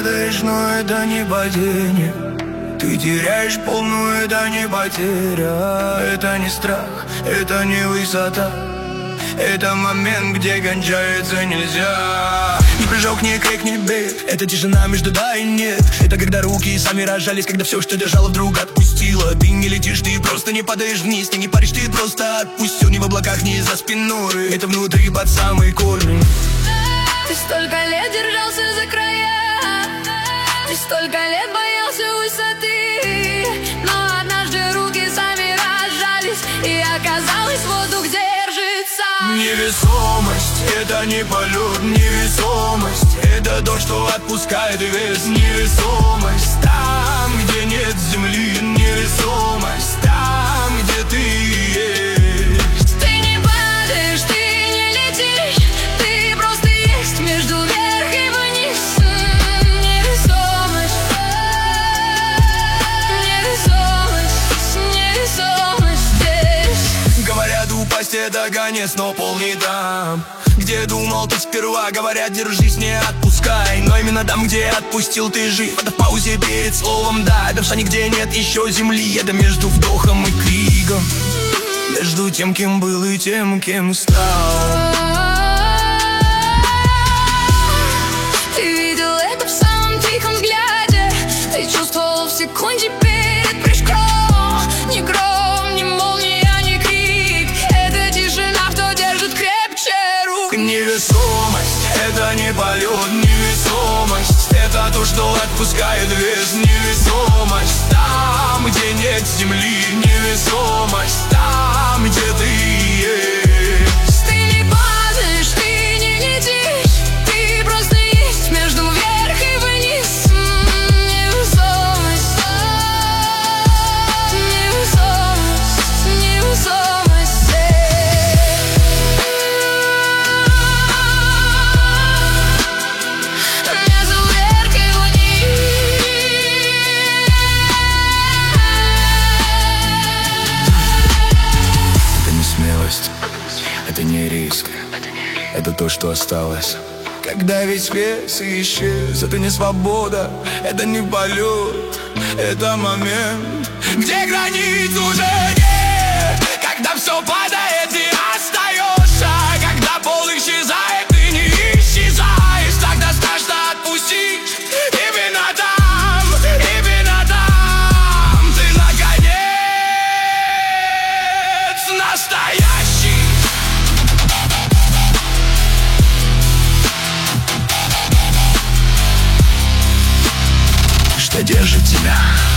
падаешь, но это не падение. Ты теряешь полную, это не потеря. Это не страх, это не высота. Это момент, где кончается нельзя. Не прыжок, не крик, не бег. Это тишина между да и нет. Это когда руки сами рожались, когда все, что держало, вдруг отпустило. Ты не летишь, ты просто не падаешь вниз. Ты не паришь, ты просто отпустил. Ни в облаках, ни за спиной. Это внутри, под самый корень. Ты столько лет держался за края. Ты столько лет боялся высоты. Но однажды руки сами разжались, и оказалось воздух держится. Невесомость — это не полет. Невесомость — это то, что отпускает вес. Невесомость там, где нет земли. Невесомость там, где ты есть. Ты не падаешь, ты не летишь. Ты просто есть между вверх и вниз. Невесомость, невесомость, невесомость здесь. Говорят, упасть — это конец, но пол не там, где думал ты сперва. Говорят, держись, не отпускай. Но именно там, где отпустил, ты жив. Это в паузе перед словом «да». Дальше нигде нет еще земли. Это между вдохом и криком, между тем, кем был, и тем, кем стал. Ты видел это в самом тихом взгляде. Ты чувствовал в секунде перед прыжком. Ни гром, ни молния, ни крик. Это тишина, кто держит крепче рук. Невесомость — это не полет. Невесомость — это то, что отпускает вес. Невесомость там, где нет земли. Невесомость там, где ты есть. Ты не падаешь, ты не летишь. Ты просто есть между вверх и вниз. Невесомость, невесомость, невесомость здесь. Между вверх и вниз. Это не смелость, это не риск. Это то, что осталось, когда весь вес исчез. Это не свобода, это не полет. Это момент, где границ уже нет. Когда все падает, ты остаешься. Когда пол исчезает, ты не исчезаешь. Тогда страшно отпустить. Именно там, ты наконец настоящий. Что держит тебя?